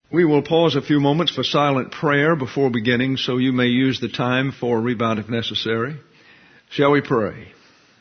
We will pause a few moments for silent prayer before beginning, so you may use the time for a rebound if necessary. Shall we pray?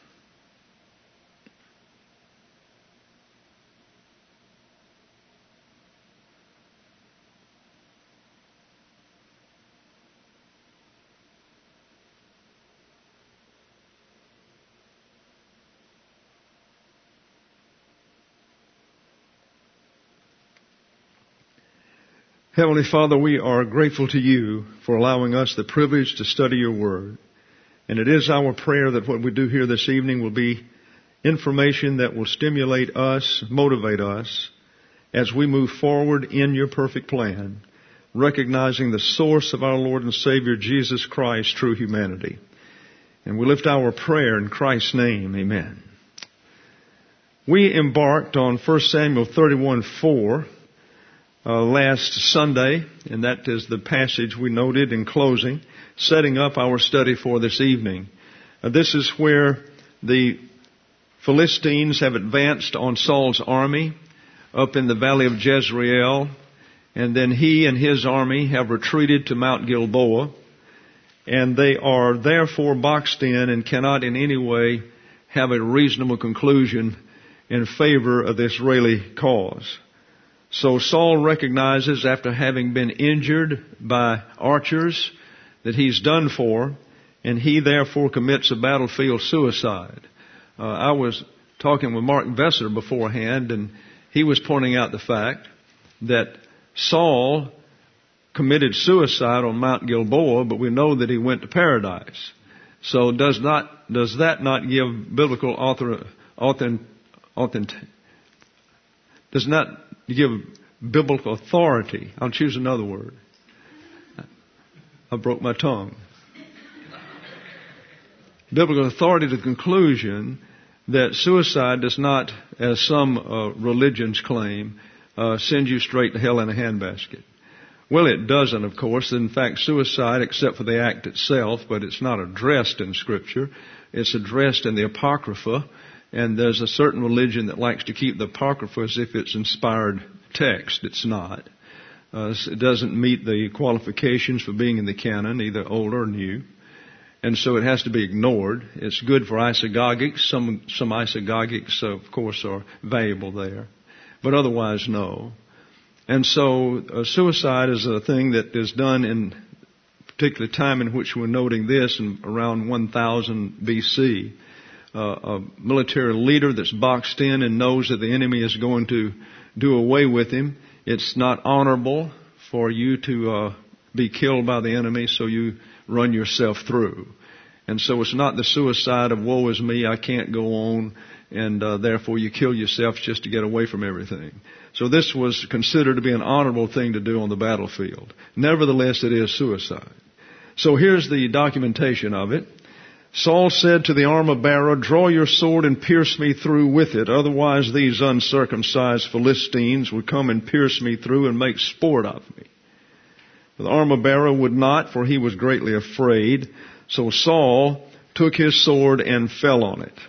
Heavenly Father, we are grateful to you for allowing us the privilege to study your word. And it is our prayer that what we do here this evening will be information that will stimulate us, motivate us as we move forward in your perfect plan, recognizing the source of our Lord and Savior Jesus Christ, true humanity. And we lift our prayer in Christ's name. Amen. We embarked on 1 Samuel 31:4 last Sunday, and that is the passage we noted in closing, setting up our study for this evening. This is where the Philistines have advanced on Saul's army up in the valley of Jezreel, and then he and his army have retreated to Mount Gilboa, and they are therefore boxed in and cannot in any way have a reasonable conclusion in favor of the Israeli cause. So Saul recognizes, after having been injured by archers, that he's done for, and he therefore commits a battlefield suicide. I was talking with Mark Vesser beforehand, and he was pointing out the fact that Saul committed suicide on Mount Gilboa, but we know that he went to paradise. So does that not give biblical does not give biblical authority? I'll choose another word. I broke my tongue. Biblical authority to the conclusion that suicide does not, as some religions claim, send you straight to hell in a handbasket. Well, it doesn't, of course. In fact, suicide, except for the act itself, but it's not addressed in Scripture. It's addressed in the Apocrypha. And there's a certain religion that likes to keep the Apocrypha as if it's inspired text. It's not. It doesn't meet the qualifications for being in the canon, either old or new. And so it has to be ignored. It's good for isagogics. Some isagogics, of course, are valuable there. But otherwise, no. And so suicide is a thing that is done in a particular time in which we're noting this, in around 1000 BC. A military leader that's boxed in and knows that the enemy is going to do away with him. It's not honorable for you to be killed by the enemy, so you run yourself through. And so it's not the suicide of woe is me, I can't go on, and therefore you kill yourself just to get away from everything. So this was considered to be an honorable thing to do on the battlefield. Nevertheless, it is suicide. So here's the documentation of it. Saul said to the armor-bearer, "Draw your sword and pierce me through with it. Otherwise these uncircumcised Philistines would come and pierce me through and make sport of me." But the armor-bearer would not, for he was greatly afraid. So Saul took his sword and fell on it.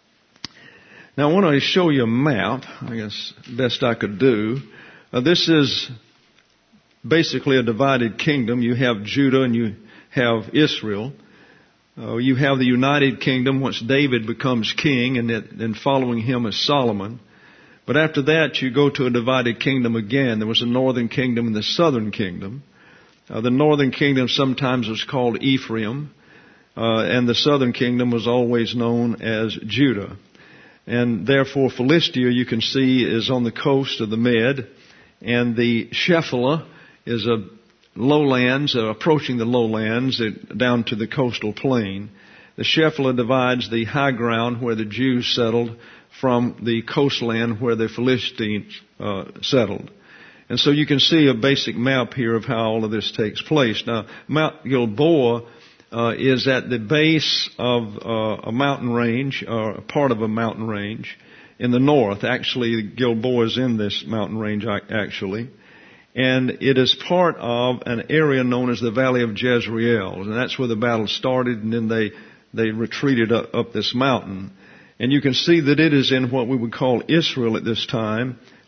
Now I want to show you a map, I guess best I could do. This is basically a divided kingdom. You have Judah and you have Israel. You have the United Kingdom once David becomes king, and then following him is Solomon. But after that, you go to a divided kingdom again. There was a northern kingdom and the southern kingdom. The northern kingdom sometimes was called Ephraim, and the southern kingdom was always known as Judah. And therefore, Philistia, you can see, is on the coast of the Med, and the Shephelah is a lowlands, approaching the lowlands, down to the coastal plain. The Shephelah divides the high ground where the Jews settled from the coastland where the Philistines settled. And so you can see a basic map here of how all of this takes place. Now, Mount Gilboa is at the base of a mountain range, or a part of a mountain range in the north. Actually, Gilboa is in this mountain range, actually. And it is part of an area known as the Valley of Jezreel. And that's where the battle started, and then they retreated up this mountain. And you can see that it is in what we would call Israel at this time,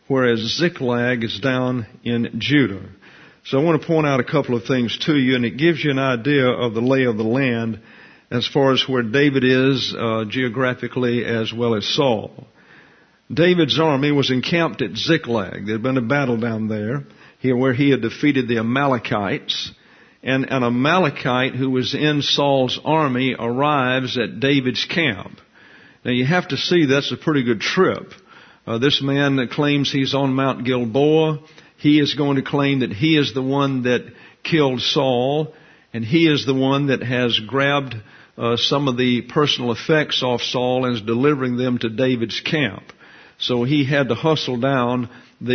whereas Ziklag is down in Judah. So I want to point out a couple of things to you, and it gives you an idea of the lay of the land as far as where David is geographically as well as Saul. David's army was encamped at Ziklag. There had been a battle down there where he had defeated the Amalekites. And an Amalekite who was in Saul's army arrives at David's camp. Now you have to see that's a pretty good trip. This man that claims he's on Mount Gilboa, he is going to claim that he is the one that killed Saul, and he is the one that has grabbed some of the personal effects off Saul and is delivering them to David's camp. So he had to hustle down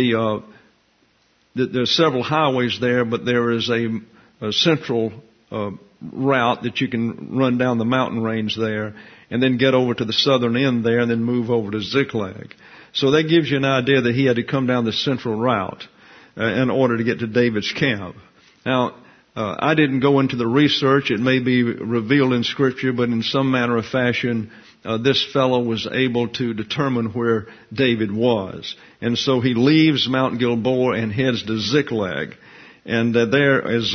there's several highways there, but there is a central route that you can run down the mountain range there and then get over to the southern end there and then move over to Ziklag. So that gives you an idea that he had to come down the central route in order to get to David's camp. Now, I didn't go into the research. It may be revealed in Scripture, but in some manner or fashion, this fellow was able to determine where David was. And so he leaves Mount Gilboa and heads to Ziklag. And there is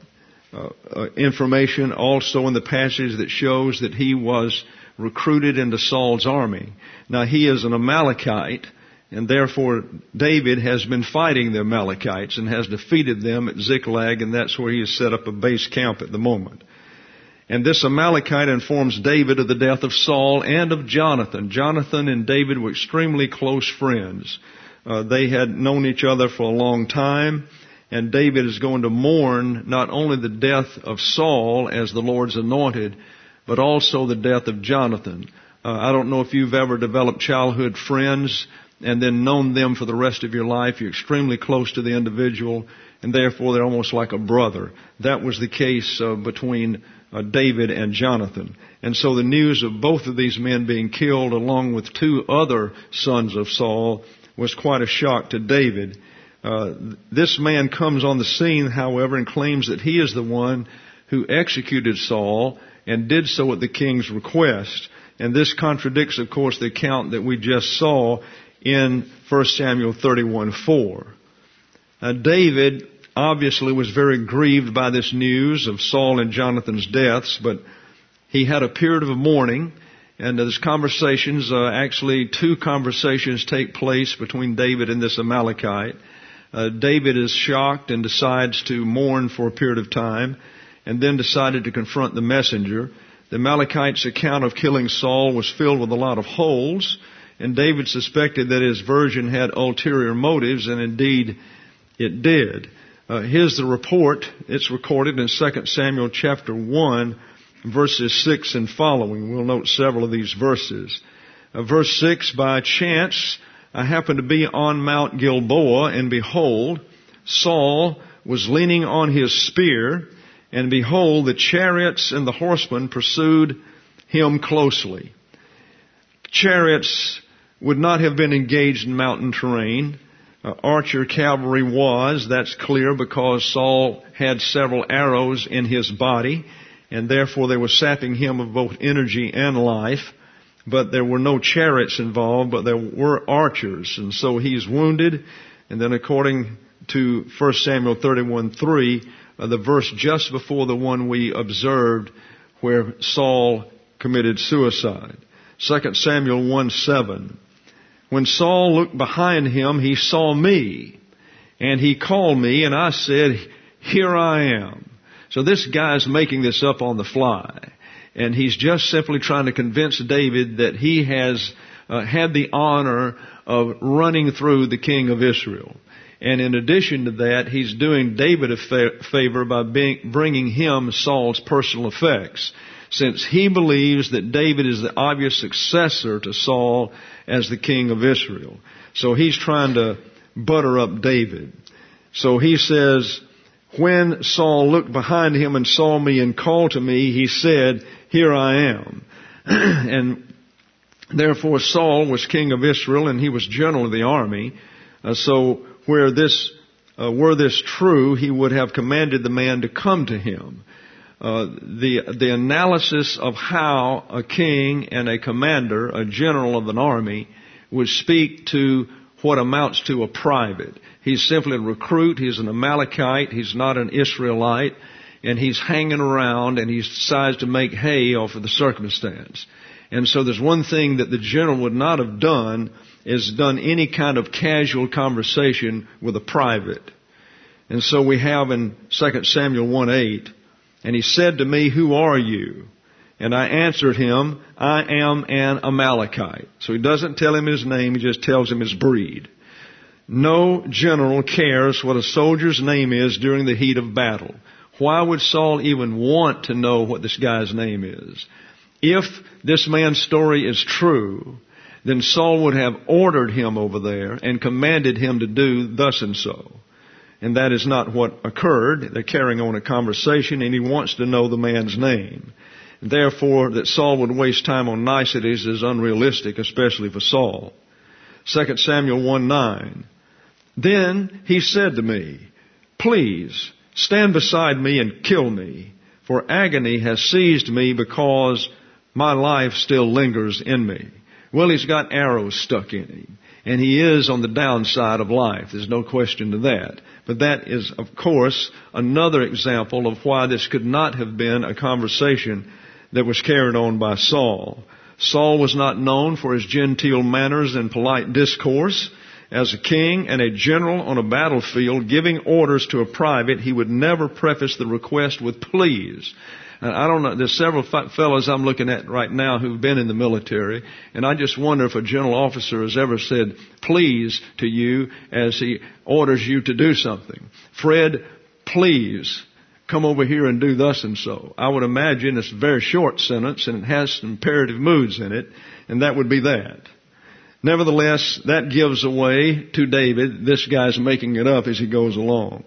information also in the passage that shows that he was recruited into Saul's army. Now he is an Amalekite, and therefore David has been fighting the Amalekites and has defeated them at Ziklag, and that's where he has set up a base camp at the moment. And this Amalekite informs David of the death of Saul and of Jonathan. Jonathan and David were extremely close friends. They had known each other for a long time, and David is going to mourn not only the death of Saul as the Lord's anointed, but also the death of Jonathan. I don't know if you've ever developed childhood friends and then known them for the rest of your life. You're extremely close to the individual, and therefore they're almost like a brother. That was the case between David and Jonathan. And so the news of both of these men being killed along with two other sons of Saul was quite a shock to David. This man comes on the scene, however, and claims that he is the one who executed Saul and did so at the king's request. And this contradicts, of course, the account that we just saw in 1 Samuel 31:4. David obviously was very grieved by this news of Saul and Jonathan's deaths, but he had a period of mourning, and there's conversations, actually two conversations take place between David and this Amalekite. David is shocked and decides to mourn for a period of time, and then decided to confront the messenger. The Amalekite's account of killing Saul was filled with a lot of holes, and David suspected that his version had ulterior motives, and indeed it did. Here's the report. It's recorded in 2 Samuel chapter 1, verses 6 and following. We'll note several of these verses. Verse 6, by chance I happened to be on Mount Gilboa, and behold, Saul was leaning on his spear, and behold, the chariots and the horsemen pursued him closely. Chariots would not have been engaged in mountain terrain. Archer cavalry was, that's clear, because Saul had several arrows in his body, and therefore they were sapping him of both energy and life. But there were no chariots involved, but there were archers, and so he's wounded. And then according to 1 Samuel 31:3, the verse just before the one we observed where Saul committed suicide. 2 Samuel 1:7. When Saul looked behind him, he saw me, and he called me, and I said, here I am. So this guy's making this up on the fly, and he's just simply trying to convince David that he has had the honor of running through the king of Israel. And in addition to that, he's doing David a favor by bringing him Saul's personal effects, since he believes that David is the obvious successor to Saul as the king of Israel. So he's trying to butter up David. So he says, when Saul looked behind him and saw me and called to me, he said, here I am. And therefore Saul was king of Israel, and he was general of the army. So were this true, he would have commanded the man to come to him. The analysis of how a king and a commander, a general of an army, would speak to what amounts to a private. He's simply a recruit. He's an Amalekite. He's not an Israelite. And he's hanging around and he decides to make hay off of the circumstance. And so there's one thing that the general would not have done is done any kind of casual conversation with a private. And so we have in 2 Samuel 1:8, and he said to me, "Who are you?" And I answered him, "I am an Amalekite." So he doesn't tell him his name, he just tells him his breed. No general cares what a soldier's name is during the heat of battle. Why would Saul even want to know what this guy's name is? If this man's story is true, then Saul would have ordered him over there and commanded him to do thus and so. And that is not what occurred. They're carrying on a conversation and he wants to know the man's name. Therefore, that Saul would waste time on niceties is unrealistic, especially for Saul. 2 Samuel 1:9. Then he said to me, "Please, stand beside me and kill me, for agony has seized me because my life still lingers in me." Well, he's got arrows stuck in him, and he is on the downside of life. There's no question to that. But that is, of course, another example of why this could not have been a conversation that was carried on by Saul. Saul was not known for his genteel manners and polite discourse. As a king and a general on a battlefield giving orders to a private, he would never preface the request with "please." And I don't know, there's several fellows I'm looking at right now who've been in the military, and I just wonder if a general officer has ever said "please" to you as he orders you to do something. "Fred, please come over here and do thus and so." I would imagine it's a very short sentence and it has some imperative moods in it, and that would be that. Nevertheless, that gives away to David, this guy's making it up as he goes along.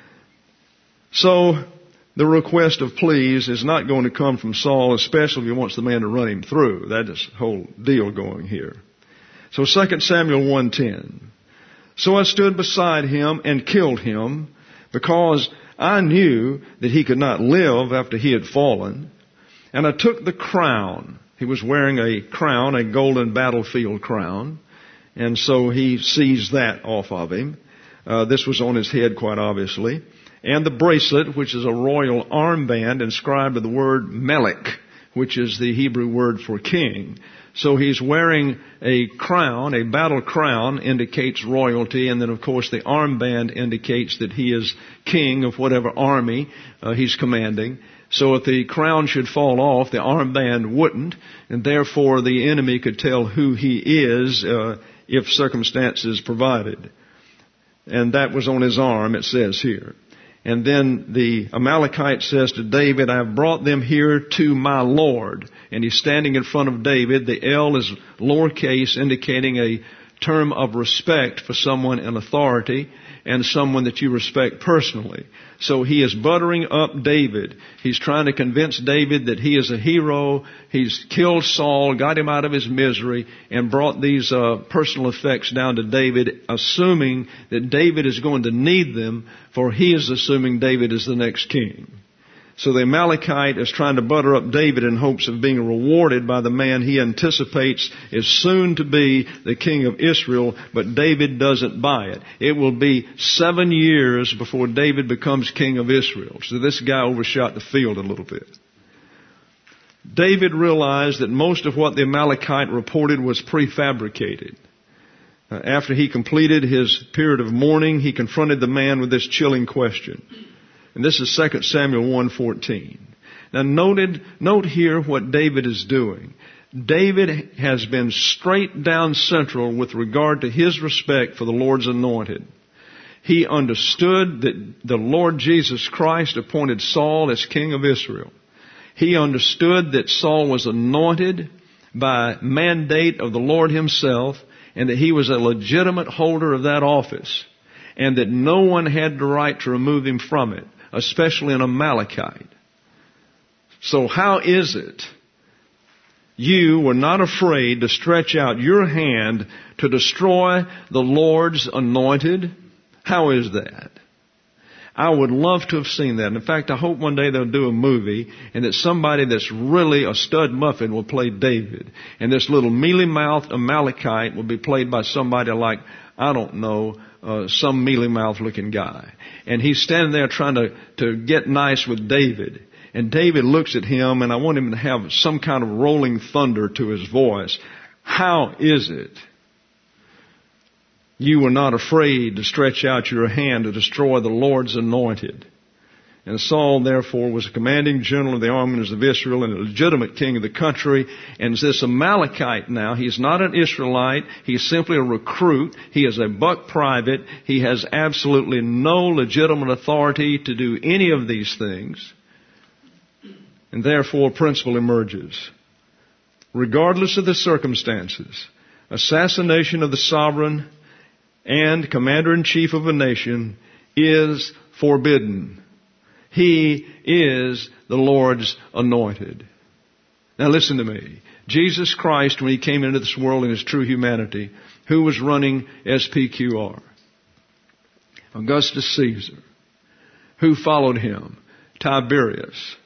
So, the request of "please" is not going to come from Saul, especially if he wants the man to run him through. That is the whole deal going here. So 2 Samuel 1:10. So I stood beside him and killed him, because I knew that he could not live after he had fallen. And I took the crown. He was wearing a crown, a golden battlefield crown. And so he seized that off of him. This was on his head, quite obviously. And the bracelet, which is a royal armband inscribed with the word Melech, which is the Hebrew word for king. So he's wearing a crown, a battle crown indicates royalty, and then of course the armband indicates that he is king of whatever army he's commanding. So if the crown should fall off, the armband wouldn't, and therefore the enemy could tell who he is if circumstances provided. And that was on his arm, it says here. And then the Amalekite says to David, "I have brought them here to my Lord." And he's standing in front of David. The L is lowercase, indicating a term of respect for someone in authority and someone that you respect personally. So he is buttering up David. He's trying to convince David that he is a hero. He's killed Saul, got him out of his misery, and brought these personal effects down to David, assuming that David is going to need them, for he is assuming David is the next king. So the Amalekite is trying to butter up David in hopes of being rewarded by the man he anticipates is soon to be the king of Israel, but David doesn't buy it. It will be 7 years before David becomes king of Israel. So this guy overshot the field a little bit. David realized that most of what the Amalekite reported was prefabricated. After he completed his period of mourning, he confronted the man with this chilling question. And this is 2 Samuel 1:14. Now note here what David is doing. David has been straight down central with regard to his respect for the Lord's anointed. He understood that the Lord Jesus Christ appointed Saul as king of Israel. He understood that Saul was anointed by mandate of the Lord himself, and that he was a legitimate holder of that office, and that no one had the right to remove him from it, especially an Amalekite. So how is it you were not afraid to stretch out your hand to destroy the Lord's anointed? How is that? I would love to have seen that. In fact, I hope one day they'll do a movie and that somebody that's really a stud muffin will play David. And this little mealy-mouthed Amalekite will be played by somebody like I don't know, some mealy-mouthed looking guy. And he's standing there trying to get nice with David. And David looks at him, and I want him to have some kind of rolling thunder to his voice. How is it you were not afraid to stretch out your hand to destroy the Lord's anointed? And Saul, therefore, was a commanding general of the armies of Israel and a legitimate king of the country. And this Amalekite now, he's not an Israelite. He's simply a recruit. He is a buck private. He has absolutely no legitimate authority to do any of these things. And therefore, a principle emerges. Regardless of the circumstances, assassination of the sovereign and commander-in-chief of a nation is forbidden. He is the Lord's anointed. Now listen to me. Jesus Christ, when He came into this world in His true humanity, who was running SPQR? Augustus Caesar. Who followed him? Tiberius.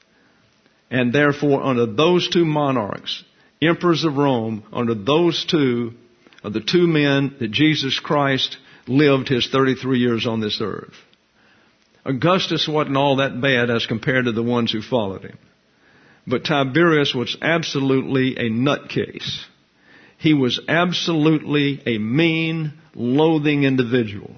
And therefore, under those two monarchs, emperors of Rome, under those two are the two men that Jesus Christ lived His 33 years on this earth. Augustus wasn't all that bad as compared to the ones who followed him. But Tiberius was absolutely a nutcase. He was absolutely a mean, loathing individual.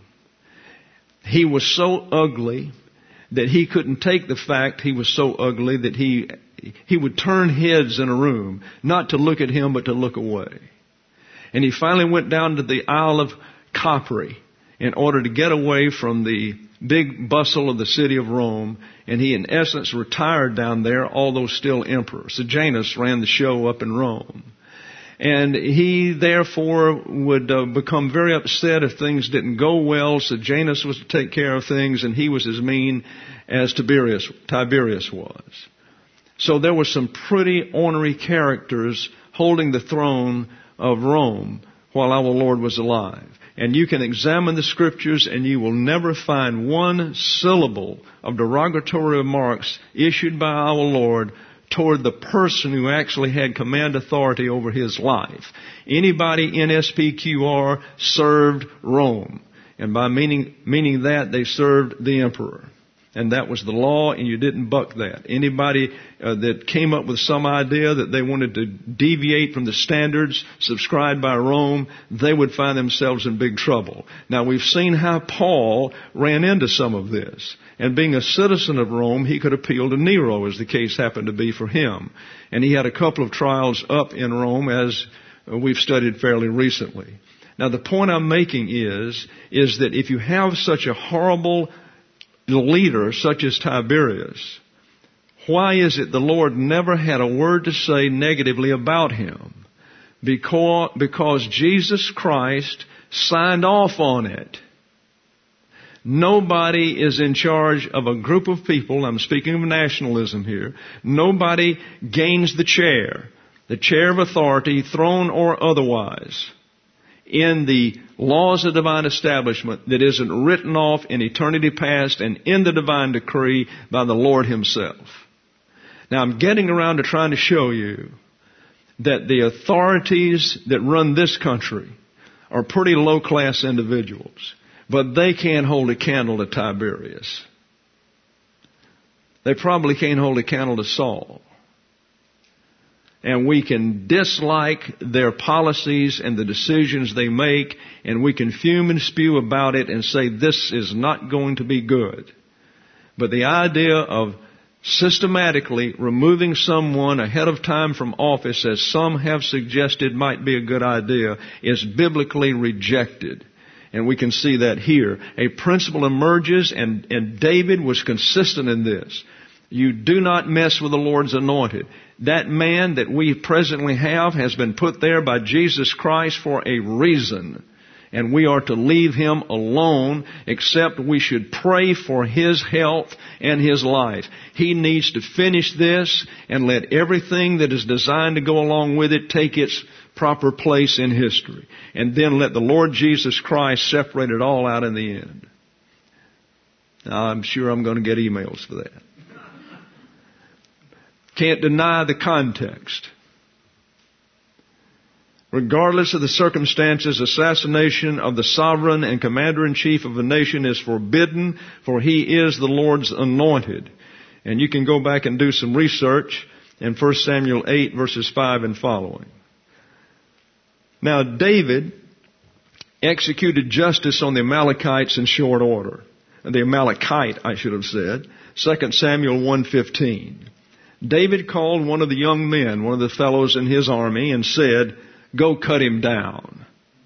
He was so ugly that he couldn't take the fact he was so ugly that he would turn heads in a room, not to look at him, but to look away. And he finally went down to the Isle of Capri in order to get away from the big bustle of the city of Rome, and he in essence retired down there, although still emperor. Sejanus ran the show up in Rome. And he therefore would become very upset if things didn't go well. Sejanus was to take care of things, and he was as mean as Tiberius was. So there were some pretty ornery characters holding the throne of Rome while our Lord was alive. And you can examine the Scriptures and you will never find one syllable of derogatory remarks issued by our Lord toward the person who actually had command authority over His life. Anybody in SPQR served Rome. And by meaning that, they served the emperor. And that was the law, and you didn't buck that. Anybody that came up with some idea that they wanted to deviate from the standards subscribed by Rome, they would find themselves in big trouble. Now, we've seen how Paul ran into some of this. And being a citizen of Rome, he could appeal to Nero, as the case happened to be for him. And he had a couple of trials up in Rome, as we've studied fairly recently. Now, the point I'm making is that if you have such a horrible leader such as Tiberius, why is it the Lord never had a word to say negatively about him? Because Jesus Christ signed off on it. Nobody is in charge of a group of people. I'm speaking of nationalism here. Nobody gains the chair of authority, throne or otherwise, in the laws of divine establishment that isn't written off in eternity past and in the divine decree by the Lord Himself. Now, I'm getting around to trying to show you that the authorities that run this country are pretty low-class individuals, but they can't hold a candle to Tiberius. They probably can't hold a candle to Saul. And we can dislike their policies and the decisions they make, and we can fume and spew about it and say this is not going to be good. But the idea of systematically removing someone ahead of time from office, as some have suggested might be a good idea, is biblically rejected. And we can see that here. A principle emerges, and David was consistent in this. You do not mess with the Lord's anointed. That man that we presently have has been put there by Jesus Christ for a reason. And we are to leave him alone, except we should pray for his health and his life. He needs to finish this and let everything that is designed to go along with it take its proper place in history. And then let the Lord Jesus Christ separate it all out in the end. Now, I'm sure I'm going to get emails for that. Can't deny the context. Regardless of the circumstances, assassination of the sovereign and commander-in-chief of a nation is forbidden, for he is the Lord's anointed. And you can go back and do some research in 1 Samuel 8, verses 5 and following. Now, David executed justice on the Amalekites in short order. The Amalekite, I should have said. 2 Samuel 1:15. David called one of the young men, one of the fellows in his army, and said, "Go cut him down."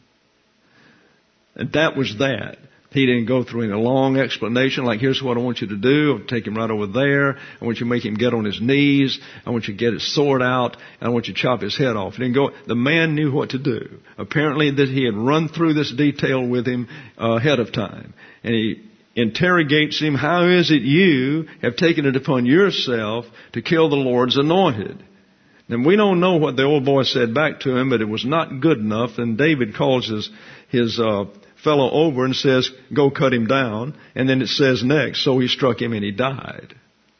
And that was that. He didn't go through any long explanation like, here's what I want you to do. I'll take him right over there. I want you to make him get on his knees. I want you to get his sword out. And I want you to chop his head off. He didn't go. The man knew what to do. Apparently that he had run through this detail with him ahead of time. And he interrogates him, how is it you have taken it upon yourself to kill the Lord's anointed? And we don't know what the old boy said back to him, but it was not good enough. And David calls his fellow over and says, go cut him down. And then it says next, so he struck him and he died.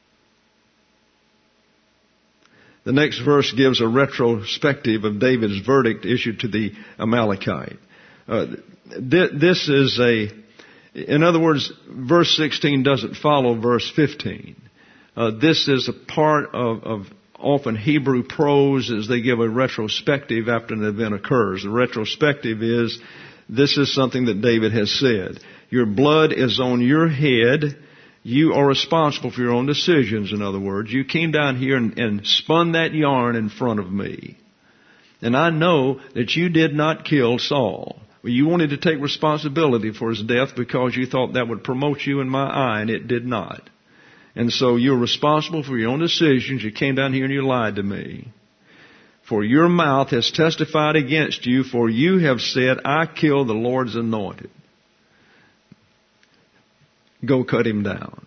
The next verse gives a retrospective of David's verdict issued to the Amalekite. This is in other words, verse 16 doesn't follow verse 15. This is a part of often Hebrew prose as they give a retrospective after an event occurs. The retrospective is, this is something that David has said. Your blood is on your head. You are responsible for your own decisions, in other words. You came down here and spun that yarn in front of me. And I know that you did not kill Saul. You wanted to take responsibility for his death because you thought that would promote you in my eye, and it did not. And so you're responsible for your own decisions. You came down here and you lied to me. For your mouth has testified against you, for you have said, I killed the Lord's anointed. Go cut him down.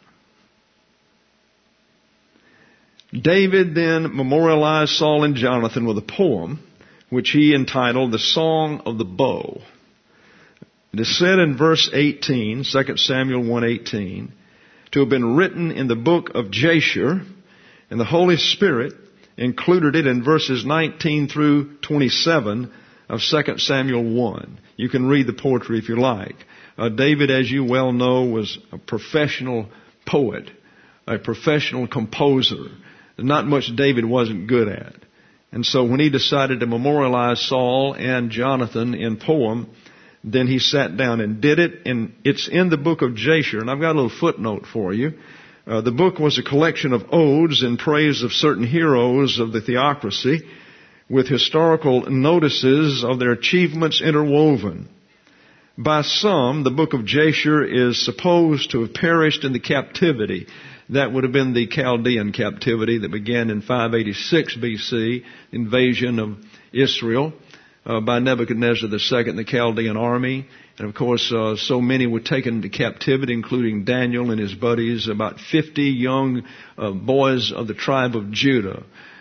David then memorialized Saul and Jonathan with a poem, which he entitled The Song of the Bow. It is said in verse 18, 2 Samuel 1:18, to have been written in the book of Jasher, and the Holy Spirit included it in verses 19 through 27 of 2 Samuel 1. You can read the poetry if you like. David, as you well know, was a professional poet, a professional composer. Not much David wasn't good at. And so when he decided to memorialize Saul and Jonathan in poem, then he sat down and did it, and it's in the book of Jasher. And I've got a little footnote for you. The book was a collection of odes in praise of certain heroes of the theocracy, with historical notices of their achievements interwoven. By some, the book of Jasher is supposed to have perished in the captivity. That would have been the Chaldean captivity that began in 586 BC, invasion of Israel by Nebuchadnezzar II and the Chaldean army. And of course, so many were taken into captivity, including Daniel and his buddies, about 50 young boys of the tribe of Judah.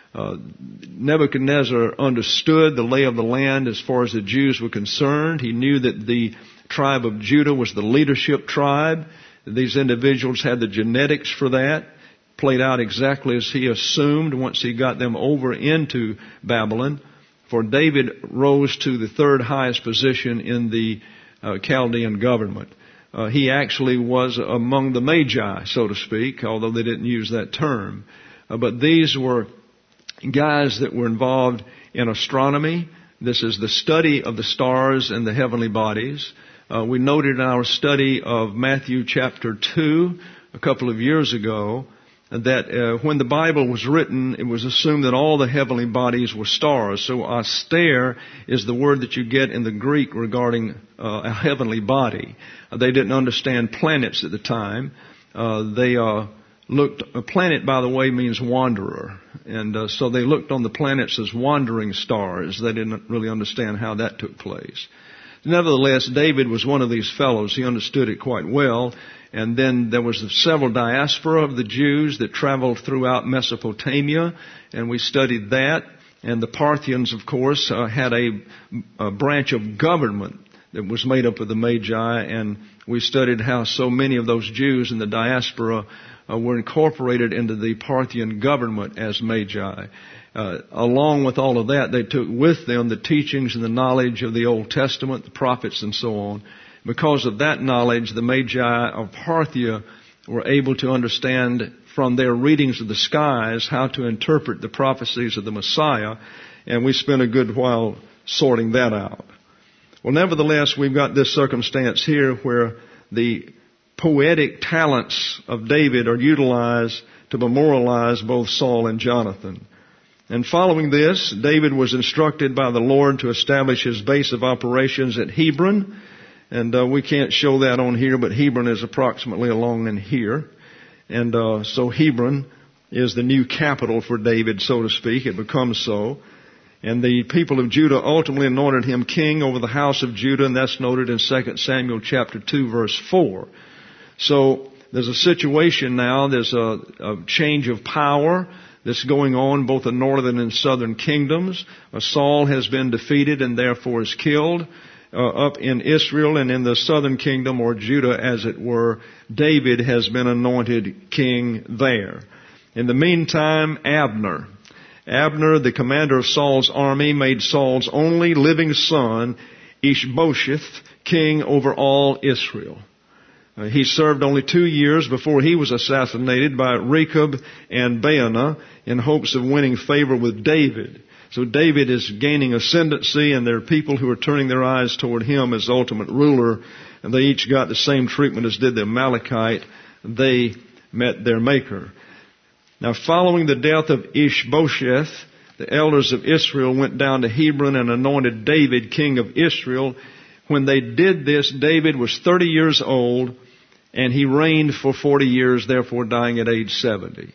Nebuchadnezzar understood the lay of the land as far as the Jews were concerned. He knew that the tribe of Judah was the leadership tribe. These individuals had the genetics for that. Played out exactly as he assumed once he got them over into Babylon. For David rose to the third highest position in the Chaldean government. He actually was among the Magi, so to speak, although they didn't use that term. But these were guys that were involved in astronomy. This is the study of the stars and the heavenly bodies. We noted in our study of Matthew chapter 2 a couple of years ago that when the Bible was written, it was assumed that all the heavenly bodies were stars. So austere is the word that you get in the Greek regarding a heavenly body. They didn't understand planets at the time. A planet, by the way, means wanderer. And so they looked on the planets as wandering stars. They didn't really understand how that took place. Nevertheless, David was one of these fellows. He understood it quite well. And then there was several diaspora of the Jews that traveled throughout Mesopotamia, and we studied that. And the Parthians, of course, had a branch of government that was made up of the Magi, and we studied how so many of those Jews in the diaspora were incorporated into the Parthian government as Magi. Along with all of that, they took with them the teachings and the knowledge of the Old Testament, the prophets, and so on. Because of that knowledge, the Magi of Parthia were able to understand from their readings of the skies how to interpret the prophecies of the Messiah, and we spent a good while sorting that out. Well, nevertheless, we've got this circumstance here where the poetic talents of David are utilized to memorialize both Saul and Jonathan. And following this, David was instructed by the Lord to establish his base of operations at Hebron. And we can't show that on here, but Hebron is approximately along in here. And so Hebron is the new capital for David, so to speak. It becomes so. And the people of Judah ultimately anointed him king over the house of Judah, and that's noted in 2 Samuel chapter 2, verse 4. So there's a situation now, there's a change of power that's going on both the northern and southern kingdoms. Saul has been defeated and therefore is killed up in Israel, and in the southern kingdom, or Judah as it were, David has been anointed king there. In the meantime, Abner, the commander of Saul's army, made Saul's only living son, Ishbosheth, king over all Israel. He served only 2 years before he was assassinated by Rechab and Baanah in hopes of winning favor with David. So David is gaining ascendancy, and there are people who are turning their eyes toward him as ultimate ruler, and they each got the same treatment as did the Amalekite. They met their maker. Now, following the death of Ishbosheth, the elders of Israel went down to Hebron and anointed David king of Israel. When they did this, David was 30 years old, and he reigned for 40 years, therefore dying at age 70.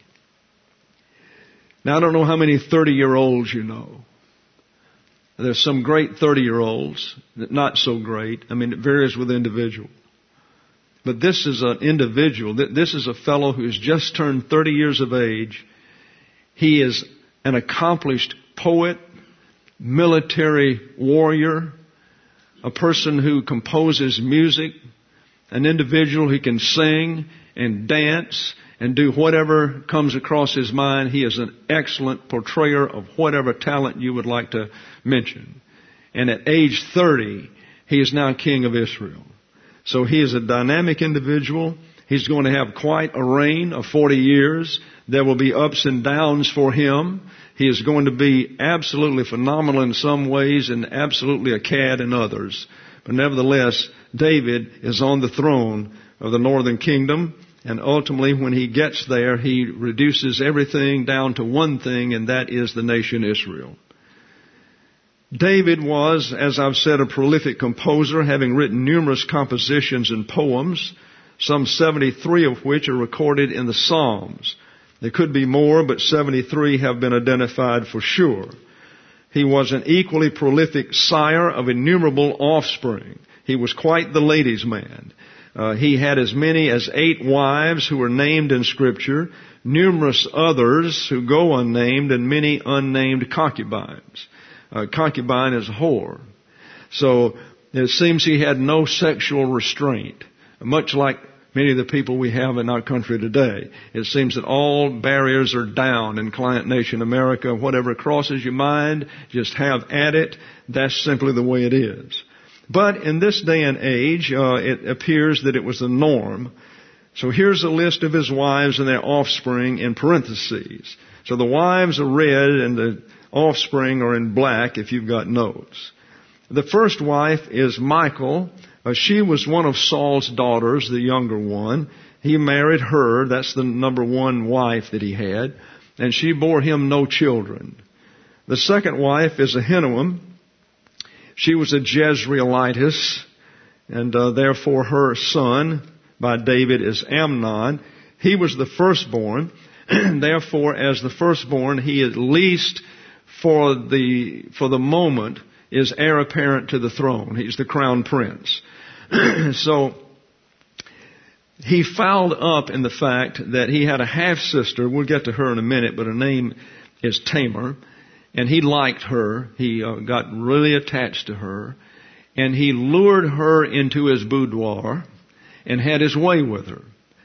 Now, I don't know how many 30-year-olds you know. There's some great 30-year-olds, not so great. I mean, it varies with individual. But this is an individual. This is a fellow who has just turned 30 years of age. He is an accomplished poet, military warrior, a person who composes music, an individual who can sing and dance and do whatever comes across his mind. He is an excellent portrayer of whatever talent you would like to mention. And at age 30, he is now king of Israel. So he is a dynamic individual. He's going to have quite a reign of 40 years. There will be ups and downs for him. He is going to be absolutely phenomenal in some ways and absolutely a cad in others. But nevertheless, David is on the throne of the northern kingdom. And ultimately, when he gets there, he reduces everything down to one thing, and that is the nation Israel. David was, as I've said, a prolific composer, having written numerous compositions and poems, some 73 of which are recorded in the Psalms. There could be more, but 73 have been identified for sure. He was an equally prolific sire of innumerable offspring. He was quite the ladies' man. He had as many as 8 wives who were named in Scripture, numerous others who go unnamed, and many unnamed concubines. Concubine is a whore. So it seems he had no sexual restraint, much like many of the people we have in our country today. It seems that all barriers are down in client nation America. Whatever crosses your mind, just have at it. That's simply the way it is. But in this day and age, it appears that it was the norm. So here's a list of his wives and their offspring in parentheses. So the wives are red and the offspring are in black if you've got notes. The first wife is Michal. She was one of Saul's daughters, the younger one. He married her. That's the number one wife that he had. And she bore him no children. The second wife is Ahinoam. She was a Jezreelitess, and therefore her son by David is Amnon. He was the firstborn. Therefore, as the firstborn, he at least for the moment is heir apparent to the throne. He's the crown prince. So he fouled up in the fact that he had a half-sister. We'll get to her in a minute, but her name is Tamar. And he liked her. He got really attached to her. and he lured her into his boudoir and had his way with her.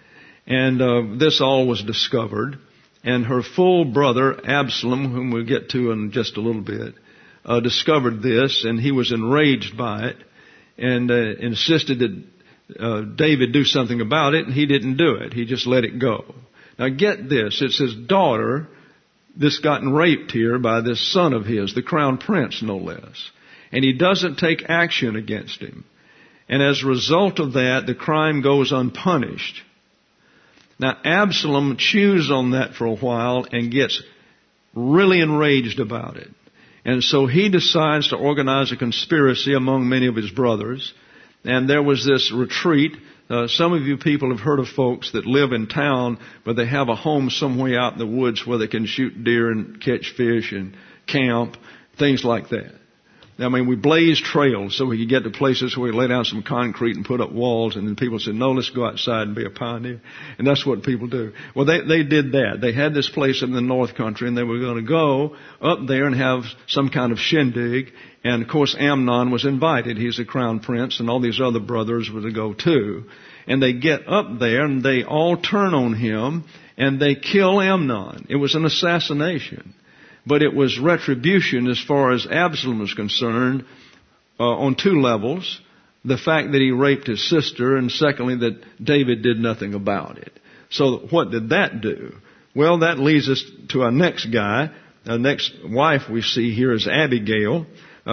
And this all was discovered. And her full brother, Absalom, whom we'll get to in just a little bit, discovered this, and he was enraged by it and insisted that David do something about it, and he didn't do it. He just let it go. Now get this. It's his daughter that's gotten raped here by this son of his, the crown prince, no less. And he doesn't take action against him. And as a result of that, the crime goes unpunished. Now, Absalom chews on that for a while and gets really enraged about it. And so he decides to organize a conspiracy among many of his brothers. And there was this retreat. Some of you people have heard of folks that live in town, but they have a home somewhere out in the woods where they can shoot deer and catch fish and camp, things like that. I mean, we blazed trails so we could get to places where we lay down some concrete and put up walls, and then people said, no, let's go outside and be a pioneer. And that's what people do. Well, they did that. They had this place in the North Country, and they were going to go up there and have some kind of shindig. And, of course, Amnon was invited. He's the crown prince, and all these other brothers were to go too. And they get up there, and they all turn on him, and they kill Amnon. It was an assassination. But it was retribution as far as Absalom was concerned on two levels. The fact that he raped his sister, and secondly, that David did nothing about it. So what did that do? Well, that leads us to our next guy. Our next wife we see here is Abigail.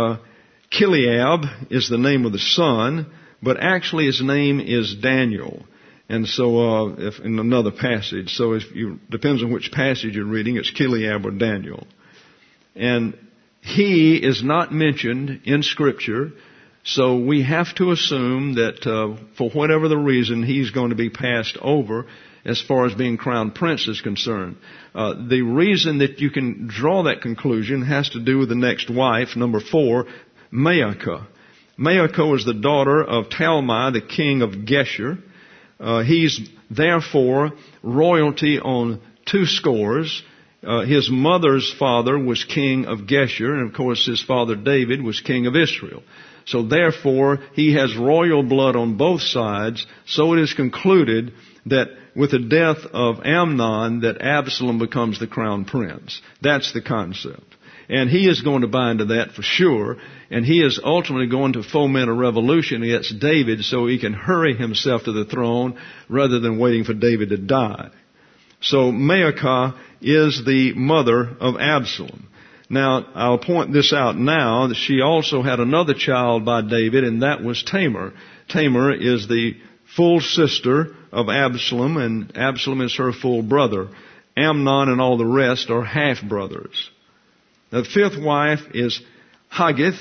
Chileab is the name of the son, but actually his name is Daniel. And so, if in another passage, so depends on which passage you're reading, it's Chileab or Daniel. And he is not mentioned in Scripture, so we have to assume that for whatever the reason, he's going to be passed over as far as being crown prince is concerned. The reason that you can draw that conclusion has to do with the next wife, number 4, Maacah. Maacah was the daughter of Talmai, the king of Geshur. He's therefore royalty on 2 scores. His mother's father was king of Geshur, and of course his father David was king of Israel. So therefore, he has royal blood on both sides. So it is concluded that with the death of Amnon, that Absalom becomes the crown prince. That's the concept. And he is going to buy into that for sure. And he is ultimately going to foment a revolution against David so he can hurry himself to the throne rather than waiting for David to die. So Maacah is the mother of Absalom. Now, I'll point this out now, that she also had another child by David, and that was Tamar. Tamar is the full sister of Absalom, and Absalom is her full brother. Amnon and all the rest are half-brothers. The 5th wife is Haggith,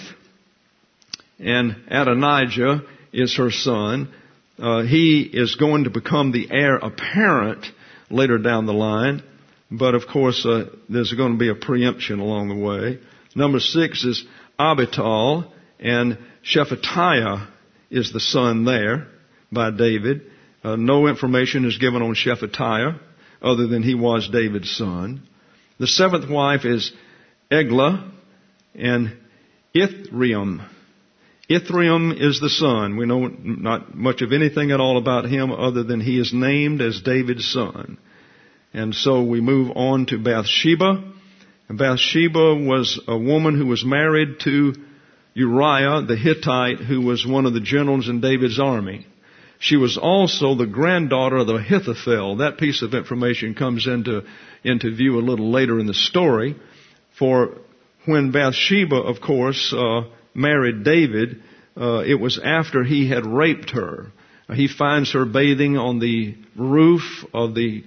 and Adonijah is her son. He is going to become the heir apparent later down the line. But of course, there's going to be a preemption along the way. Number 6 is Abital, and Shephatiah is the son there by David. No information is given on Shephatiah other than he was David's son. The 7th wife is Eglah and Ithream. Ithream is the son. We know not much of anything at all about him other than he is named as David's son. And so we move on to Bathsheba. And Bathsheba was a woman who was married to Uriah the Hittite, who was one of the generals in David's army. She was also the granddaughter of the Ahithophel. That piece of information comes into view a little later in the story. For when Bathsheba, of course, married David, it was after he had raped her. He finds her bathing on the roof of the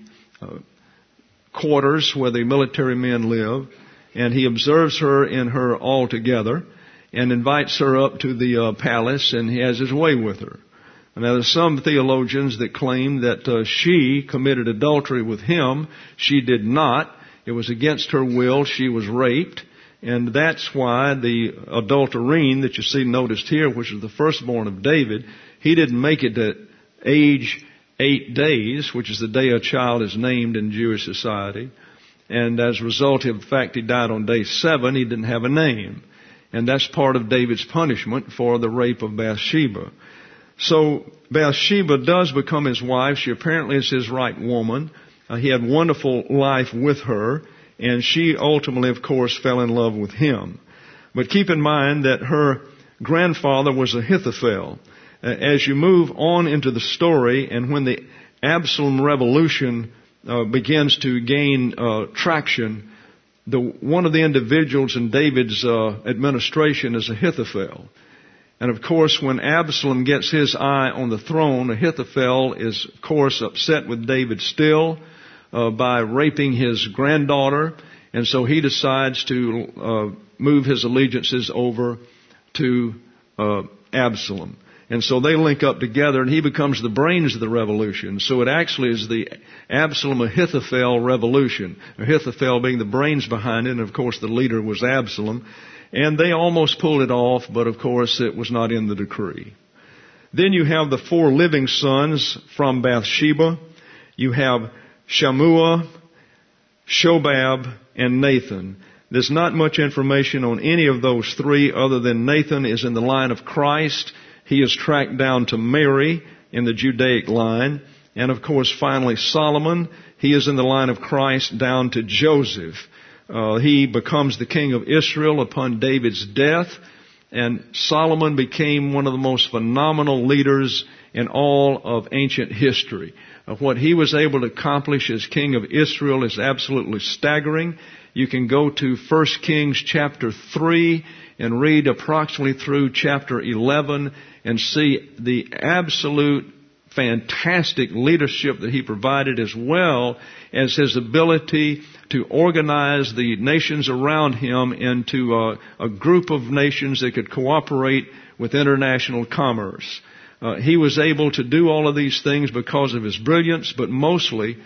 quarters where the military men live, and he observes her in her altogether and invites her up to the palace, and he has his way with her. Now, there's some theologians that claim that she committed adultery with him. She did not. It was against her will. She was raped, and that's why the adulterine that you see noticed here, which is the firstborn of David, he didn't make it to age 8 days, which is the day a child is named in Jewish society. And as a result of the fact he died on day 7, he didn't have a name. And that's part of David's punishment for the rape of Bathsheba. So Bathsheba does become his wife. She apparently is his right woman. He had wonderful life with her, and she ultimately, of course, fell in love with him. But keep in mind that her grandfather was Ahithophel. As you move on into the story, and when the Absalom revolution begins to gain traction, one of the individuals in David's administration is Ahithophel. And of course, when Absalom gets his eye on the throne, Ahithophel is, of course, upset with David still by raping his granddaughter. And so he decides to move his allegiances over to Absalom. And so they link up together, and he becomes the brains of the revolution. So it actually is the Absalom-Ahithophel revolution. Ahithophel being the brains behind it, and of course the leader was Absalom. And they almost pulled it off, but of course it was not in the decree. Then you have the 4 living sons from Bathsheba. You have Shammua, Shobab, and Nathan. There's not much information on any of those 3 other than Nathan is in the line of Christ. He is tracked down to Mary in the Judaic line. And of course, finally, Solomon, he is in the line of Christ down to Joseph. He becomes the king of Israel upon David's death. And Solomon became one of the most phenomenal leaders in all of ancient history. What he was able to accomplish as king of Israel is absolutely staggering. You can go to 1 Kings chapter 3 and read approximately through chapter 11 and see the absolute fantastic leadership that he provided, as well as his ability to organize the nations around him into a group of nations that could cooperate with international commerce. He was able to do all of these things because of his brilliance, but mostly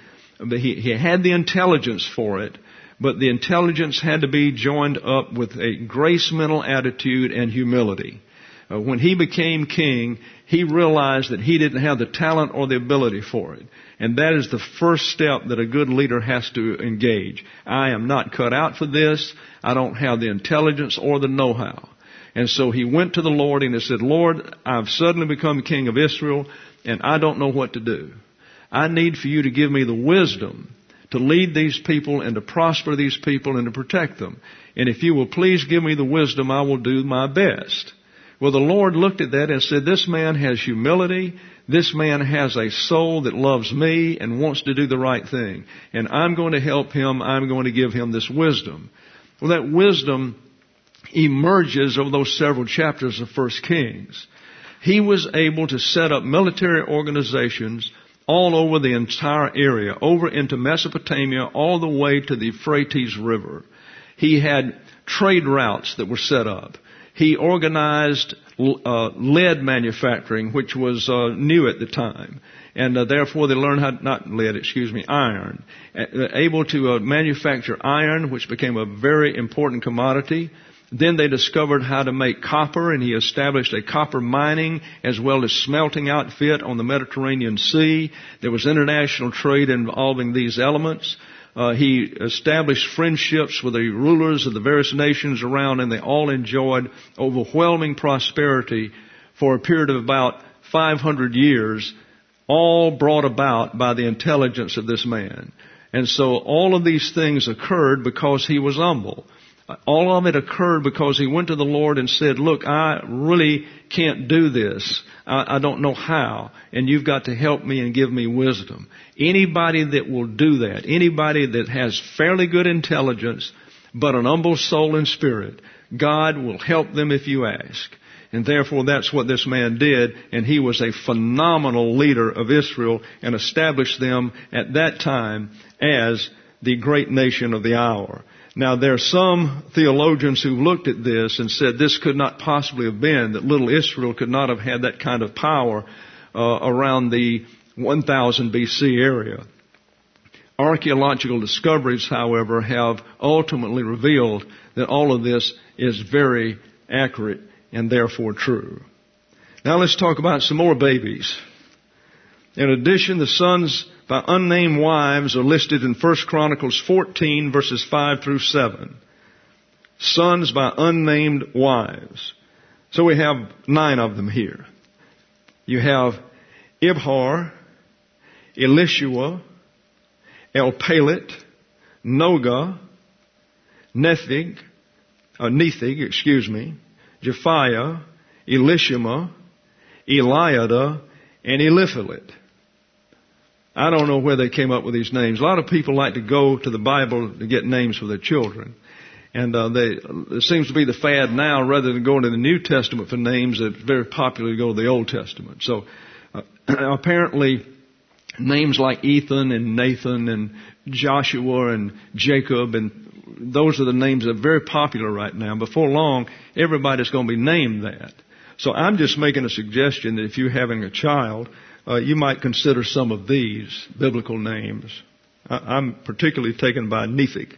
he had the intelligence for it. But the intelligence had to be joined up with a grace mental attitude and humility. When he became king, he realized that he didn't have the talent or the ability for it. And that is the first step that a good leader has to engage. I am not cut out for this. I don't have the intelligence or the know-how. And so he went to the Lord and he said, Lord, I've suddenly become king of Israel and I don't know what to do. I need for you to give me the wisdom to lead these people and to prosper these people and to protect them. And if you will please give me the wisdom, I will do my best. Well, the Lord looked at that and said, this man has humility. This man has a soul that loves me and wants to do the right thing. And I'm going to help him. I'm going to give him this wisdom. Well, that wisdom emerges over those several chapters of 1 Kings. He was able to set up military organizations all over the entire area, over into Mesopotamia, all the way to the Euphrates River. He had trade routes that were set up. He organized lead manufacturing, which was new at the time. And therefore they learned iron. Able to manufacture iron, which became a very important commodity. Then they discovered how to make copper, and he established a copper mining as well as smelting outfit on the Mediterranean Sea. There was international trade involving these elements. He established friendships with the rulers of the various nations around, and they all enjoyed overwhelming prosperity for a period of about 500 years, all brought about by the intelligence of this man. And so all of these things occurred because he was humble. All of it occurred because he went to the Lord and said, look, I really can't do this. I don't know how. And you've got to help me and give me wisdom. Anybody that will do that, anybody that has fairly good intelligence, but an humble soul and spirit, God will help them if you ask. And therefore that's what this man did. And he was a phenomenal leader of Israel and established them at that time as the great nation of the hour. Now, there are some theologians who looked at this and said this could not possibly have been, that little Israel could not have had that kind of power around the 1000 BC area. Archaeological discoveries, however, have ultimately revealed that all of this is very accurate and therefore true. Now let's talk about some more babies. In addition, the sons by unnamed wives are listed in 1 Chronicles 14, verses 5 through 7. sons by unnamed wives. So we have 9 of them here. You have Ibhar, Elishua, Elpalet, Noga, Nethig, Japhiah, Elishama, Eliada, and Eliphalet. I don't know where they came up with these names. A lot of people like to go to the Bible to get names for their children. And it seems to be the fad now, rather than going to the New Testament for names, it's very popular to go to the Old Testament. So apparently names like Ethan and Nathan and Joshua and Jacob, and those are the names that are very popular right now. Before long, everybody's going to be named that. So I'm just making a suggestion that if you're having a child, you might consider some of these biblical names. I'm particularly taken by Nephig.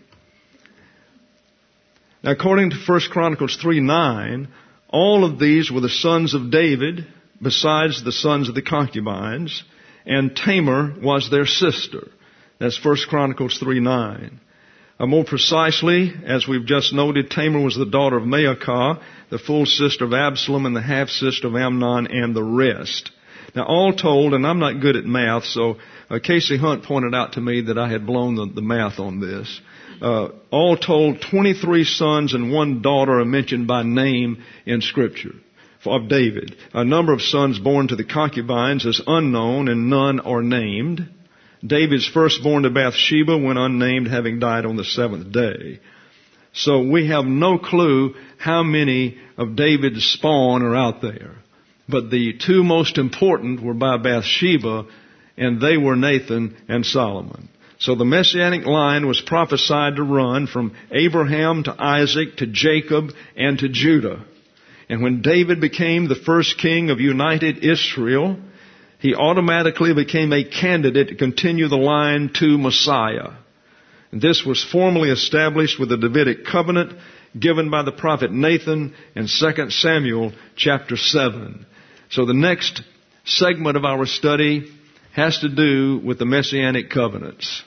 Now, according to 1 Chronicles 3:9, all of these were the sons of David, besides the sons of the concubines, and Tamar was their sister. That's 1 Chronicles 3:9. More precisely, as we've just noted, Tamar was the daughter of Maacah, the full sister of Absalom, and the half-sister of Amnon, and the rest. Now, all told, and I'm not good at math, so Casey Hunt pointed out to me that I had blown the math on this. All told, 23 sons and 1 daughter are mentioned by name in Scripture of David. A number of sons born to the concubines is unknown, and none are named. David's firstborn to Bathsheba went unnamed, having died on the 7th day. So we have no clue how many of David's spawn are out there. But the 2 most important were by Bathsheba, and they were Nathan and Solomon. So the Messianic line was prophesied to run from Abraham to Isaac to Jacob and to Judah. And when David became the first king of united Israel, he automatically became a candidate to continue the line to Messiah. And this was formally established with the Davidic covenant given by the prophet Nathan in 2 Samuel chapter 7. So the next segment of our study has to do with the Messianic covenants.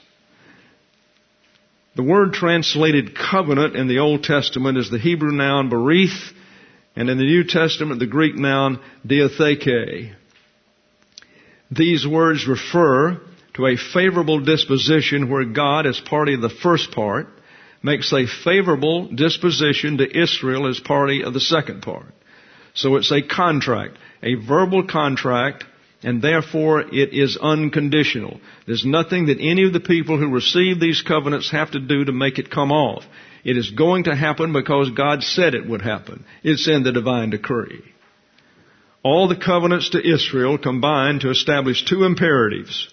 The word translated covenant in the Old Testament is the Hebrew noun berith, and in the New Testament the Greek noun diatheke. These words refer to a favorable disposition where God, as party of the first part, makes a favorable disposition to Israel as party of the second part. So it's a contract, a verbal contract, and therefore it is unconditional. There's nothing that any of the people who receive these covenants have to do to make it come off. It is going to happen because God said it would happen. It's in the divine decree. All the covenants to Israel combine to establish 2 imperatives.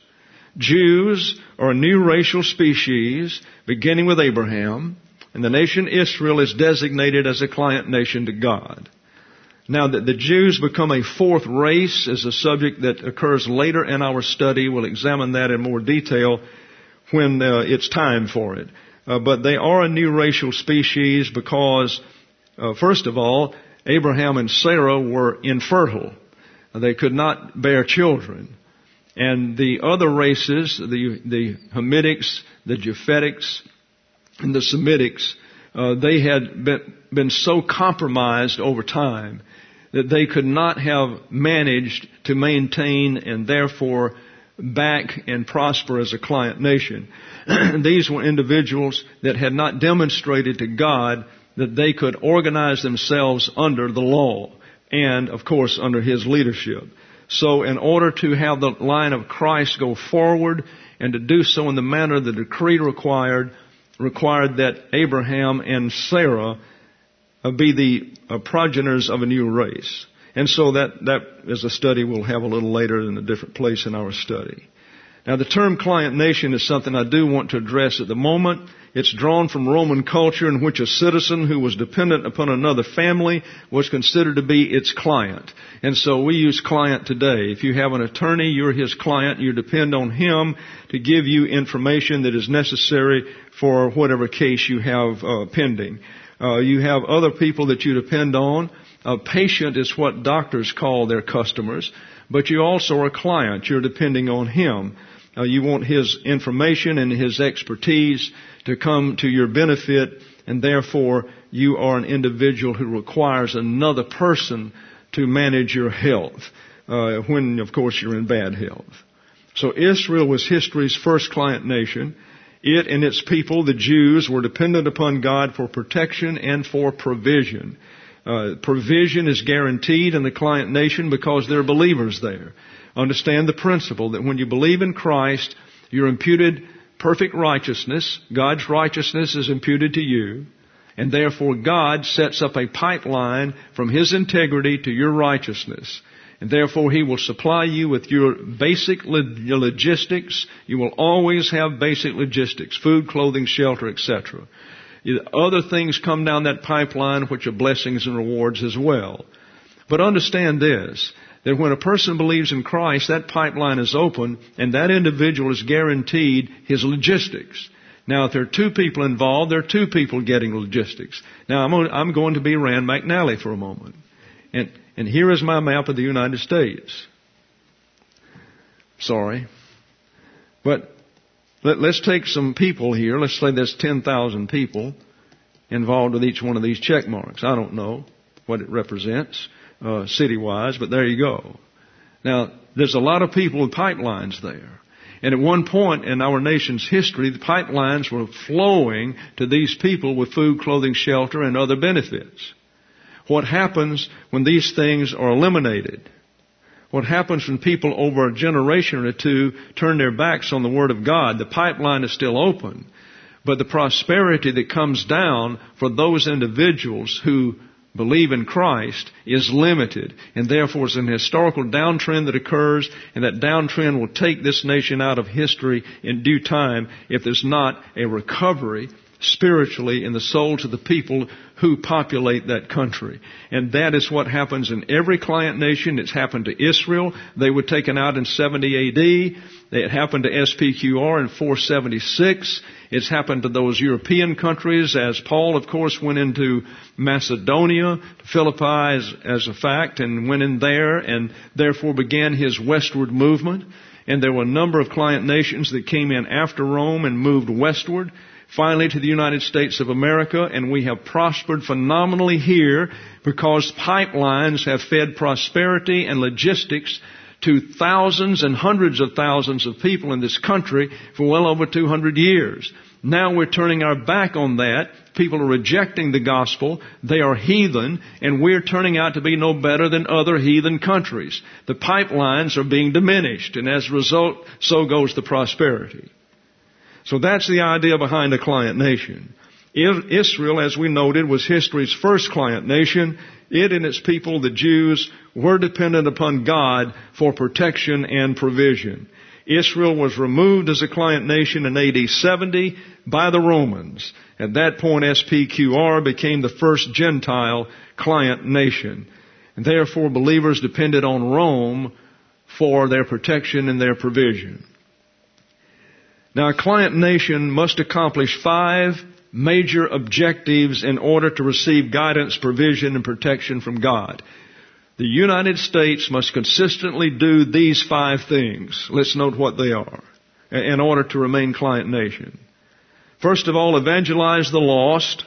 Jews are a new racial species beginning with Abraham, and the nation Israel is designated as a client nation to God. Now, that the Jews become a 4th race is a subject that occurs later in our study. We'll examine that in more detail when it's time for it. But they are a new racial species because, first of all, Abraham and Sarah were infertile. They could not bear children. And the other races, the Hamitics, the Japhetics, and the Semitics, they had been so compromised over time that they could not have managed to maintain and therefore back and prosper as a client nation. These were individuals that had not demonstrated to God that they could organize themselves under the law and, of course, under His leadership. So in order to have the line of Christ go forward and to do so in the manner the decree required that Abraham and Sarah be the progenitors of a new race. And so that is a study we'll have a little later in a different place in our study. Now, the term client nation is something I do want to address at the moment. It's drawn from Roman culture in which a citizen who was dependent upon another family was considered to be its client. And so we use client today. If you have an attorney, you're his client. You depend on him to give you information that is necessary for whatever case you have pending. You have other people that you depend on. A patient is what doctors call their customers, but you also are a client. You're depending on him. You want his information and his expertise to come to your benefit, and therefore you are an individual who requires another person to manage your health, when, of course, you're in bad health. So Israel was history's first client nation. It and its people, the Jews, were dependent upon God for protection and for provision. Provision is guaranteed in the client nation because there are believers there. Understand the principle that when you believe in Christ, you're imputed perfect righteousness. God's righteousness is imputed to you. And therefore God sets up a pipeline from His integrity to your righteousness. And therefore He will supply you with your basic logistics. You will always have basic logistics, food, clothing, shelter, etc. Other things come down that pipeline which are blessings and rewards as well. But understand this, that when a person believes in Christ, that pipeline is open and that individual is guaranteed his logistics. Now, if there are two people involved, there are two people getting logistics. Now, I'm going to be Rand McNally for a moment. And here is my map of the United States. Sorry. But let's take some people here. Let's say there's 10,000 people involved with each one of these check marks. I don't know what it represents city-wise, but there you go. Now, there's a lot of people with pipelines there. And at one point in our nation's history, the pipelines were flowing to these people with food, clothing, shelter, and other benefits. What happens when these things are eliminated? What happens when people over a generation or two turn their backs on the Word of God? The pipeline is still open, but the prosperity that comes down for those individuals who believe in Christ is limited, and therefore it's an historical downtrend that occurs, and that downtrend will take this nation out of history in due time if there's not a recovery spiritually in the souls of the people who populate that country. And that is what happens in every client nation. It's happened to Israel. They were taken out in 70 AD. It happened to SPQR in 476. It's happened to those European countries as Paul, of course, went into Macedonia, to Philippi as a fact, and went in there and therefore began his westward movement. And there were a number of client nations that came in after Rome and moved westward, finally to the United States of America, and we have prospered phenomenally here because pipelines have fed prosperity and logistics to thousands and hundreds of thousands of people in this country for well over 200 years. Now we're turning our back on that. People are rejecting the gospel. They are heathen, and we're turning out to be no better than other heathen countries. The pipelines are being diminished, and as a result, so goes the prosperity. So that's the idea behind a client nation. Israel, as we noted, was history's first client nation. It and its people, the Jews, were dependent upon God for protection and provision. Israel was removed as a client nation in AD 70 by the Romans. At that point, SPQR became the first Gentile client nation. And therefore, believers depended on Rome for their protection and their provision. Now, a client nation must accomplish 5 major objectives in order to receive guidance, provision, and protection from God. The United States must consistently do these 5 things. Let's note what they are in order to remain client nation. First of all, evangelize the lost.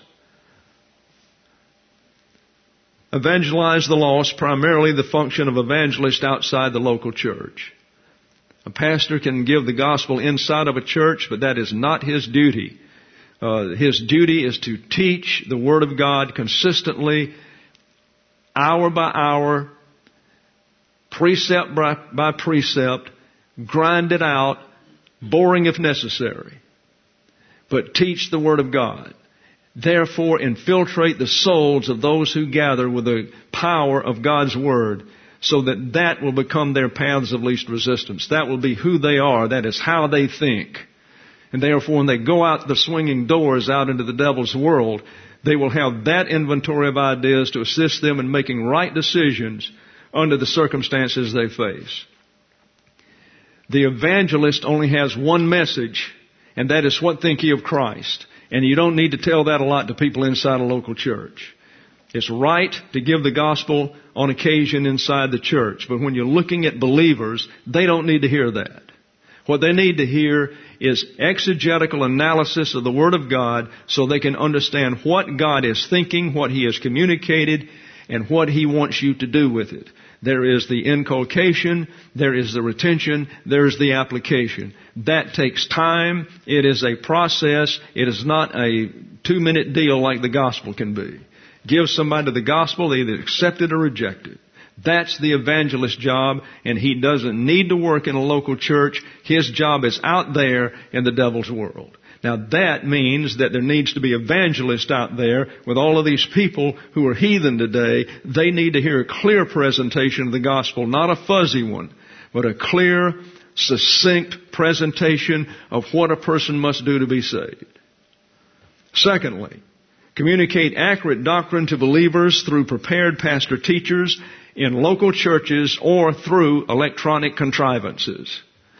Evangelize the lost, primarily the function of evangelist outside the local church. A pastor can give the gospel inside of a church, but that is not his duty. His duty is to teach the Word of God consistently, hour by hour, precept by precept, grind it out, boring if necessary. But teach the Word of God. Therefore, infiltrate the souls of those who gather with the power of God's Word, so that will become their paths of least resistance. That will be who they are. That is how they think. And therefore, when they go out the swinging doors out into the devil's world, they will have that inventory of ideas to assist them in making right decisions under the circumstances they face. The evangelist only has one message, and that is, what think ye of Christ? And you don't need to tell that a lot to people inside a local church. It's right to give the gospel on occasion inside the church, but when you're looking at believers, they don't need to hear that. What they need to hear is exegetical analysis of the Word of God so they can understand what God is thinking, what He has communicated, and what He wants you to do with it. There is the inculcation, there is the retention, there is the application. That takes time. It is a process. It is not a 2-minute deal like the gospel can be. Give somebody the gospel, they either accept it or reject it. That's the evangelist's job, and he doesn't need to work in a local church. His job is out there in the devil's world. Now that means that there needs to be evangelists out there with all of these people who are heathen today. They need to hear a clear presentation of the gospel, not a fuzzy one, but a clear, succinct presentation of what a person must do to be saved. Secondly, communicate accurate doctrine to believers through prepared pastor teachers in local churches or through electronic contrivances.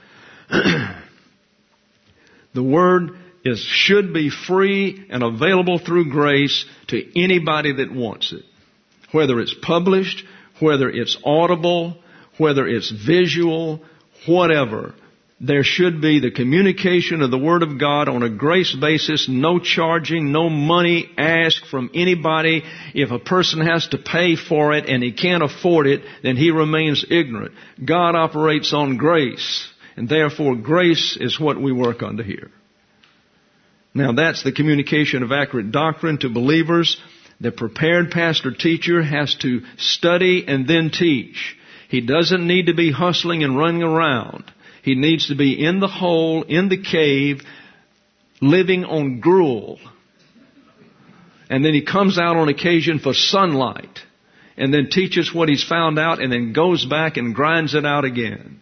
The Word should be free and available through grace to anybody that wants it. Whether it's published, whether it's audible, whether it's visual, whatever. There should be the communication of the Word of God on a grace basis, no charging, no money asked from anybody. If a person has to pay for it and he can't afford it, then he remains ignorant. God operates on grace, and therefore grace is what we work under here. Now that's the communication of accurate doctrine to believers. The prepared pastor-teacher has to study and then teach. He doesn't need to be hustling and running around. He needs to be in the hole, in the cave, living on gruel. And then he comes out on occasion for sunlight and then teaches what he's found out and then goes back and grinds it out again.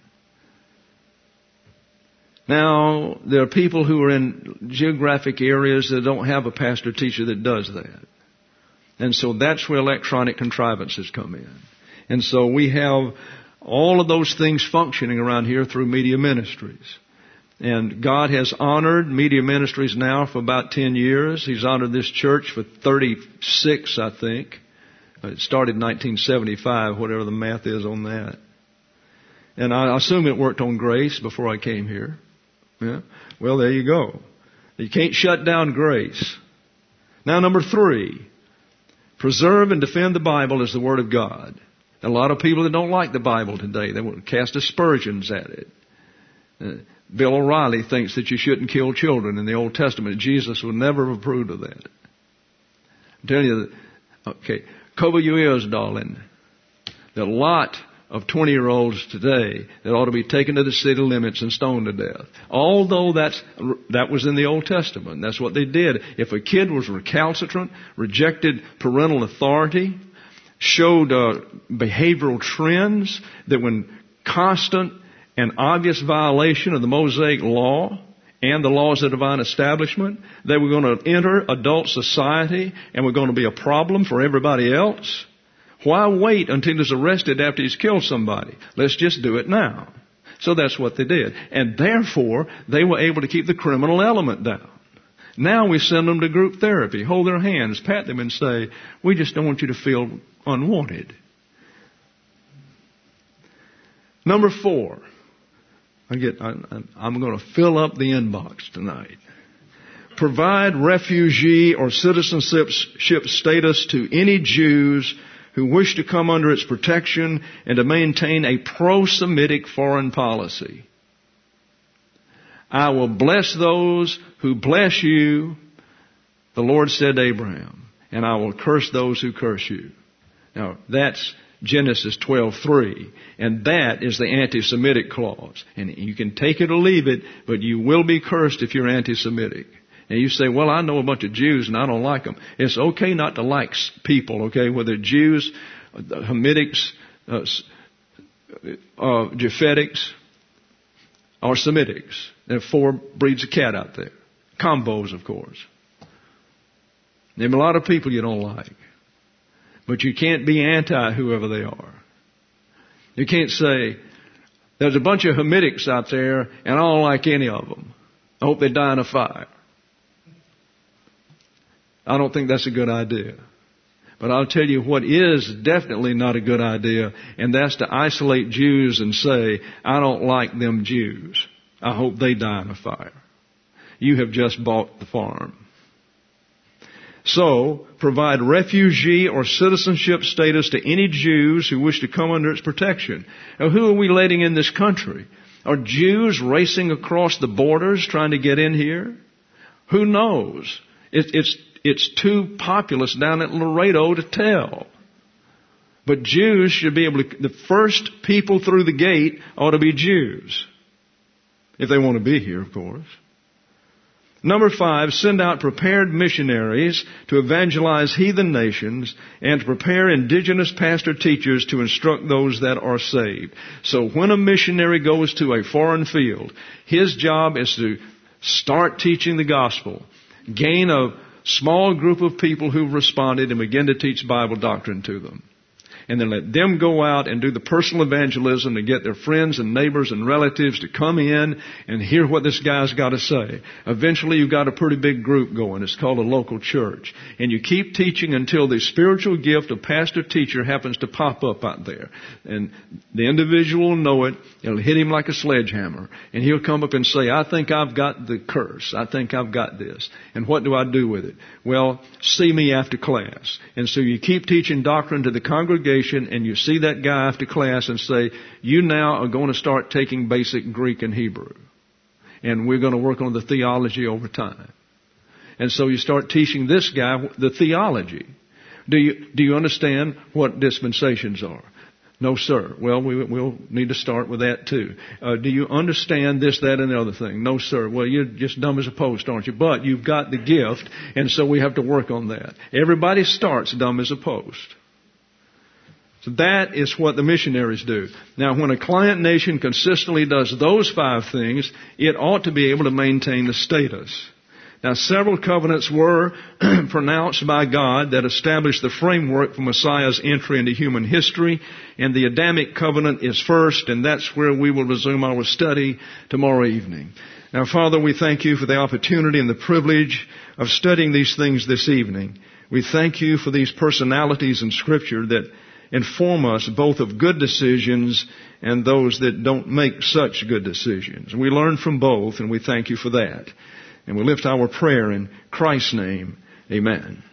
Now, there are people who are in geographic areas that don't have a pastor-teacher that does that. And so that's where electronic contrivances come in. And so we have all of those things functioning around here through Media Ministries. And God has honored Media Ministries now for about 10 years. He's honored this church for 36, I think. It started in 1975, whatever the math is on that. And I assume it worked on grace before I came here. Yeah. Well, there you go. You can't shut down grace. Now, number 3, preserve and defend the Bible as the Word of God. A lot of people that don't like the Bible today, they want to cast aspersions at it. Bill O'Reilly thinks that you shouldn't kill children in the Old Testament. Jesus would never have approved of that. I'm telling you that, okay, cover your ears, darling. There are a lot of 20-year-olds today that ought to be taken to the city limits and stoned to death. Although that was in the Old Testament. That's what they did. If a kid was recalcitrant, rejected parental authority, showed behavioral trends that were in constant and obvious violation of the Mosaic law and the laws of the divine establishment, they were going to enter adult society and were going to be a problem for everybody else. Why wait until he's arrested after he's killed somebody? Let's just do it now. So that's what they did. And therefore, they were able to keep the criminal element down. Now we send them to group therapy, hold their hands, pat them and say, we just don't want you to feel unwanted. Number 4. I'm going to fill up the inbox tonight. Provide refugee or citizenship status to any Jews who wish to come under its protection and to maintain a pro-Semitic foreign policy. I will bless those who bless you, the Lord said to Abraham, and I will curse those who curse you. Now, that's Genesis 12:3, and that is the anti-Semitic clause. And you can take it or leave it, but you will be cursed if you're anti-Semitic. And you say, well, I know a bunch of Jews and I don't like them. It's okay not to like people, okay, whether Jews, Hamitics, Japhetics, or Semitics. There are 4 breeds of cat out there. Combos, of course. There are a lot of people you don't like. But you can't be anti whoever they are. You can't say, there's a bunch of Hamitics out there and I don't like any of them. I hope they die in a fire. I don't think that's a good idea. But I'll tell you what is definitely not a good idea, and that's to isolate Jews and say, I don't like them Jews. I hope they die in a fire. You have just bought the farm. So, provide refugee or citizenship status to any Jews who wish to come under its protection. Now, who are we letting in this country? Are Jews racing across the borders trying to get in here? Who knows? It's too populous down at Laredo to tell. But Jews should be able to, the first people through the gate ought to be Jews. If they want to be here, of course. Number 5, send out prepared missionaries to evangelize heathen nations and to prepare indigenous pastor teachers to instruct those that are saved. So when a missionary goes to a foreign field, his job is to start teaching the gospel, gain a small group of people who've responded and begin to teach Bible doctrine to them. And then let them go out and do the personal evangelism to get their friends and neighbors and relatives to come in and hear what this guy's got to say. Eventually you've got a pretty big group going. It's called a local church. And you keep teaching until the spiritual gift of pastor-teacher happens to pop up out there. And the individual will know it. It'll hit him like a sledgehammer. And he'll come up and say, I think I've got the curse. I think I've got this. And what do I do with it? Well, see me after class. And so you keep teaching doctrine to the congregation, and you see that guy after class and say, you now are going to start taking basic Greek and Hebrew. And we're going to work on the theology over time. And so you start teaching this guy the theology. Do you understand what dispensations are? No, sir. Well, we'll need to start with that too. Do you understand this, that, and the other thing? No, sir. Well, you're just dumb as a post, aren't you? But you've got the gift, and so we have to work on that. Everybody starts dumb as a post. So that is what the missionaries do. Now, when a client nation consistently does those 5 things, it ought to be able to maintain the status. Now, several covenants were pronounced by God that established the framework for Messiah's entry into human history, and the Adamic covenant is first, and that's where we will resume our study tomorrow evening. Now, Father, we thank you for the opportunity and the privilege of studying these things this evening. We thank you for these personalities in Scripture that inform us both of good decisions and those that don't make such good decisions. We learn from both, and we thank you for that. And we lift our prayer in Christ's name. Amen.